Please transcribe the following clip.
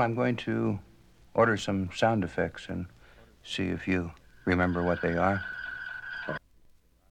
I'm going to order some sound effects and see if you remember what they are.